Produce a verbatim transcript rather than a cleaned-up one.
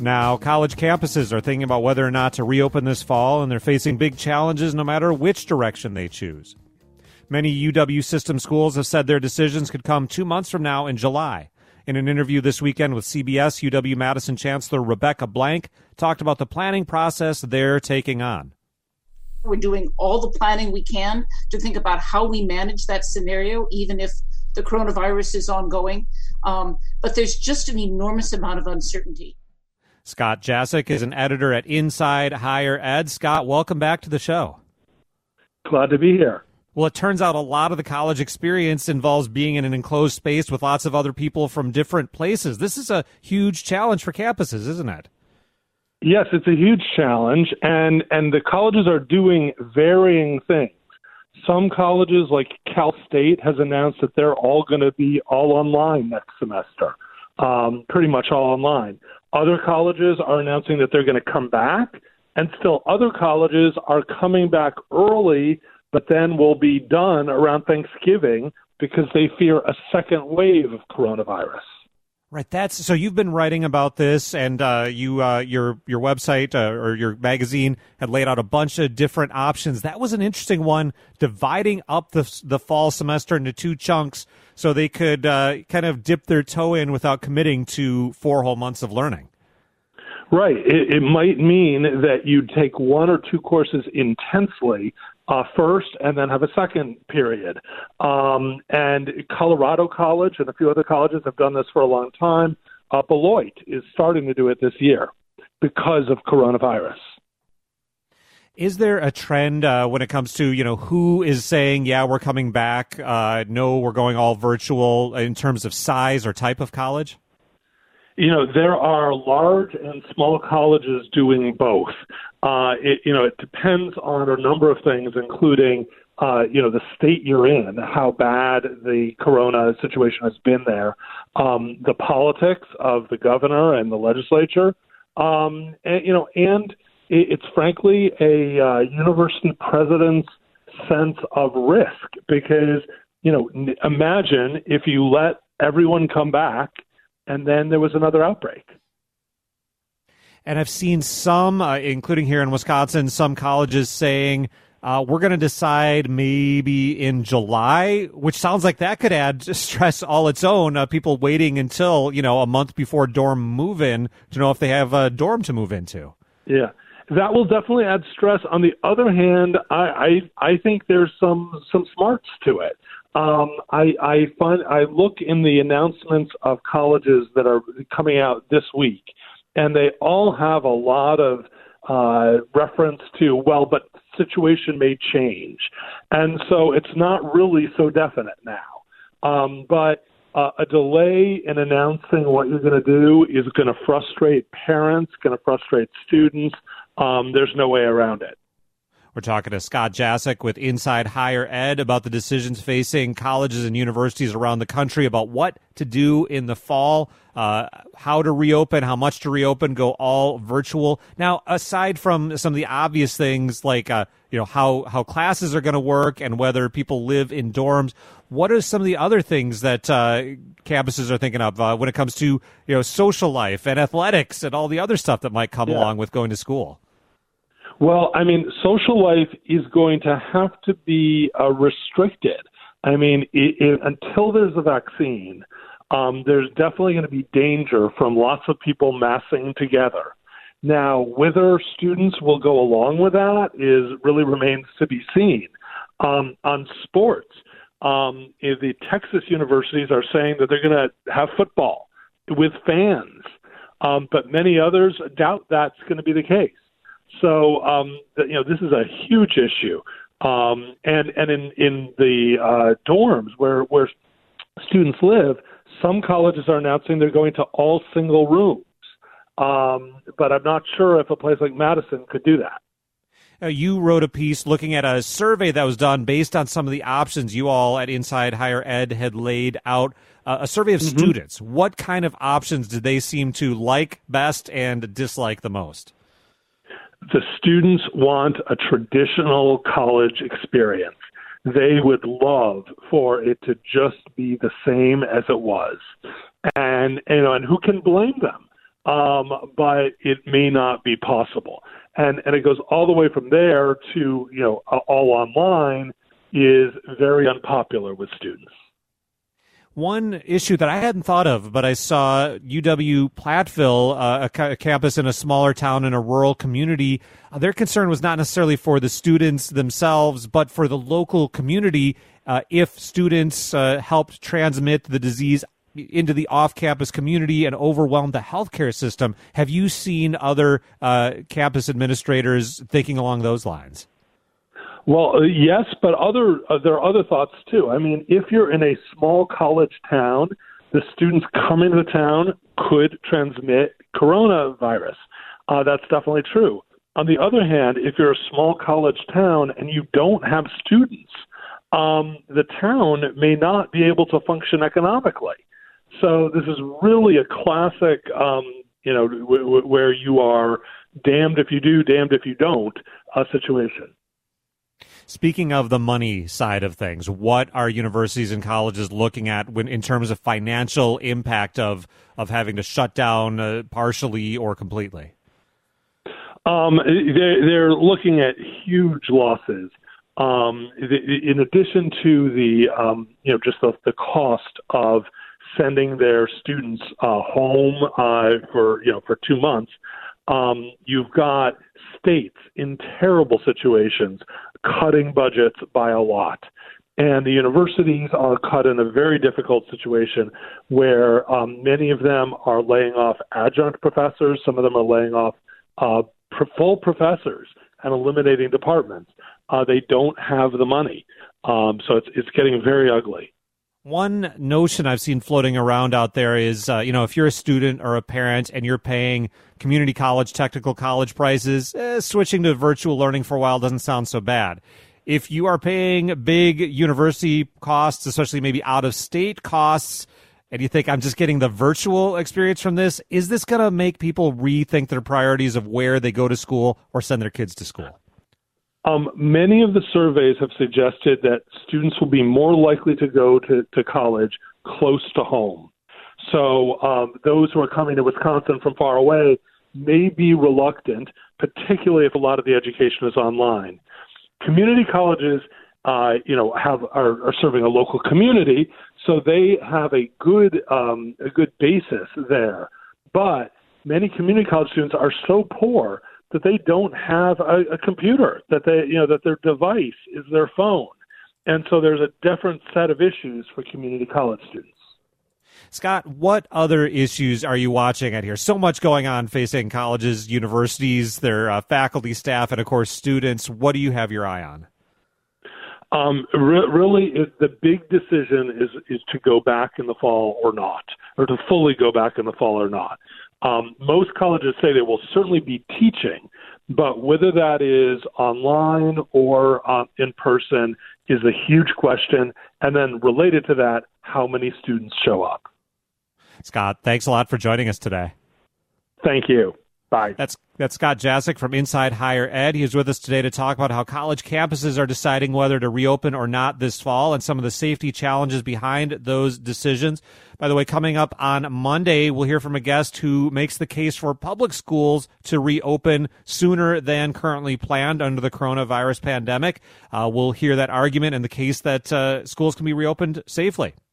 Now, college campuses are thinking about whether or not to reopen this fall, and they're facing big challenges no matter which direction they choose. Many U W system schools have said their decisions could come two months from now in July. In an interview this weekend with C B S, U W-Madison Chancellor Rebecca Blank talked about the planning process they're taking on. We're doing all the planning we can to think about how we manage that scenario, even if the coronavirus is ongoing. Um, but there's just an enormous amount of uncertainty. Scott Jasek is an editor at Inside Higher Ed. Scott, welcome back to the show. Glad to be here. Well, it turns out a lot of the college experience involves being in an enclosed space with lots of other people from different places. This is a huge challenge for campuses, isn't it? Yes, it's a huge challenge, and, and the colleges are doing varying things. Some colleges, like Cal State, has announced that they're all going to be all online next semester, um, pretty much all online. Other colleges are announcing that they're going to come back, and still other colleges are coming back early, but then will be done around Thanksgiving because they fear a second wave of coronavirus. Right. That's so. You've been writing about this, and uh, you, uh, your your website uh, or your magazine had laid out a bunch of different options. That was an interesting one, dividing up the the fall semester into two chunks, so they could uh, kind of dip their toe in without committing to four whole months of learning. Right. It, it might mean that you take one or two courses intensely uh, first and then have a second period. Um, and Colorado College and a few other colleges have done this for a long time. Uh, Beloit is starting to do it this year because of coronavirus. Is there a trend uh, when it comes to, you know, who is saying, yeah, we're coming back, uh, no, we're going all virtual in terms of size or type of college? You know, there are large and small colleges doing both. Uh, it, you know, it depends on a number of things, including, uh, you know, the state you're in, how bad the corona situation has been there, um, the politics of the governor and the legislature, um, and, you know, and it, it's frankly a uh, university president's sense of risk because, you know, n- imagine if you let everyone come back and then there was another outbreak. And I've seen some, uh, including here in Wisconsin, some colleges saying, uh, we're going to decide maybe in July, which sounds like that could add stress all its own. Uh, people waiting until, you know, a month before dorm move-in to know if they have a dorm to move into. Yeah, that will definitely add stress. On the other hand, I, I, I think there's some, some smarts to it. Um, I, I find I look in the announcements of colleges that are coming out this week, and they all have a lot of uh, reference to, well, but the situation may change. And so it's not really so definite now. Um, but uh, a delay in announcing what you're going to do is going to frustrate parents, going to frustrate students. Um, there's no way around it. We're talking to Scott Jasek with Inside Higher Ed about the decisions facing colleges and universities around the country about what to do in the fall, uh, how to reopen, how much to reopen, go all virtual. Now, aside from some of the obvious things like, uh, you know, how, how classes are going to work and whether people live in dorms, what are some of the other things that uh, campuses are thinking of uh, when it comes to, you know, social life and athletics and all the other stuff that might come yeah. along with going to school? Well, I mean, social life is going to have to be uh, restricted. I mean, it, it, until there's a vaccine, um, there's definitely going to be danger from lots of people massing together. Now, whether students will go along with that is really remains to be seen. Um, on sports, um, the Texas universities are saying that they're going to have football with fans, um, but many others doubt that's going to be the case. So, um, you know, this is a huge issue. Um, and and in, in the uh, dorms where, where students live, some colleges are announcing they're going to all single rooms. Um, but I'm not sure if a place like Madison could do that. Uh, you wrote a piece looking at a survey that was done based on some of the options you all at Inside Higher Ed had laid out, uh, a survey of mm-hmm. students. What kind of options did they seem to like best and dislike the most? The students want a traditional college experience. They would love for it to just be the same as it was. And, you know, and who can blame them? um, but it may not be possible. And and it goes all the way from there to, you know, all online is very unpopular with students. One issue that I hadn't thought of, but I saw U W Platteville, uh, a, ca- a campus in a smaller town in a rural community. Uh, their concern was not necessarily for the students themselves, but for the local community. Uh, if students uh, helped transmit the disease into the off-campus community and overwhelm the healthcare system. Have you seen other uh, campus administrators thinking along those lines? Well, uh, yes, but other uh, there are other thoughts too. I mean, if you're in a small college town, the students coming to the town could transmit coronavirus. Uh, that's definitely true. On the other hand, if you're a small college town and you don't have students, um, the town may not be able to function economically. So this is really a classic, um, you know, w- w- where you are damned if you do, damned if you don't uh, situation. Speaking of the money side of things, what are universities and colleges looking at when, in terms of financial impact of of having to shut down uh, partially or completely? Um, they're, they're looking at huge losses. Um, in addition to the, um, you know, just the, the cost of sending their students uh, home uh, for, you know, for two months, um, you've got states in terrible situations cutting budgets by a lot. And the universities are cut in a very difficult situation where um, many of them are laying off adjunct professors. Some of them are laying off uh, full professors and eliminating departments. Uh, they don't have the money. Um, so it's it's getting very ugly. One notion I've seen floating around out there is, uh, you know, if you're a student or a parent and you're paying community college, technical college prices, eh, switching to virtual learning for a while doesn't sound so bad. If you are paying big university costs, especially maybe out-of-state costs, and you think, I'm just getting the virtual experience from this, is this going to make people rethink their priorities of where they go to school or send their kids to school? Um, many of the surveys have suggested that students will be more likely to go to, to college close to home. So um, those who are coming to Wisconsin from far away may be reluctant, particularly if a lot of the education is online. Community colleges, uh, you know, have are, are serving a local community, so they have a good um, a good basis there. But many community college students are so poor that they don't have a, a computer, that they, you know, that their device is their phone. And so there's a different set of issues for community college students. Scott, what other issues are you watching at here? So much going on facing colleges, universities, their uh, faculty, staff, and, of course, students. What do you have your eye on? Um, re- really, it, the big decision is, is to go back in the fall or not, or to fully go back in the fall or not. Um, most colleges say they will certainly be teaching, but whether that is online or uh, in person is a huge question. And then related to that, how many students show up? Scott, thanks a lot for joining us today. Thank you. Bye. That's that's Scott Jasek from Inside Higher Ed. He is with us today to talk about how college campuses are deciding whether to reopen or not this fall and some of the safety challenges behind those decisions. By the way, coming up on Monday, we'll hear from a guest who makes the case for public schools to reopen sooner than currently planned under the coronavirus pandemic. Uh, we'll hear that argument and the case that uh, schools can be reopened safely.